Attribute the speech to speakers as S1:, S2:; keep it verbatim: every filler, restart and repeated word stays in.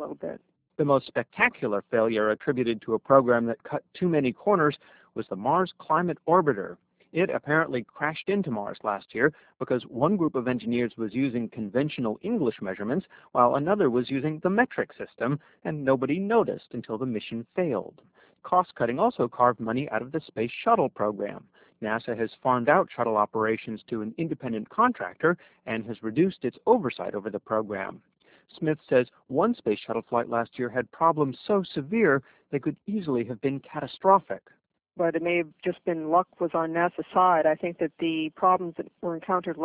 S1: little bit.
S2: The most spectacular failure attributed to a program that cut too many corners was the Mars Climate Orbiter. It apparently crashed into Mars last year because one group of engineers was using conventional English measurements while another was using the metric system, and nobody noticed until the mission failed. Cost-cutting also carved money out of the Space Shuttle program. NASA has farmed out shuttle operations to an independent contractor and has reduced its oversight over the program. Smith says one space shuttle flight last year had problems so severe they could easily have been catastrophic.
S1: But it may have just been luck was on NASA's side. I think that the problems that were encountered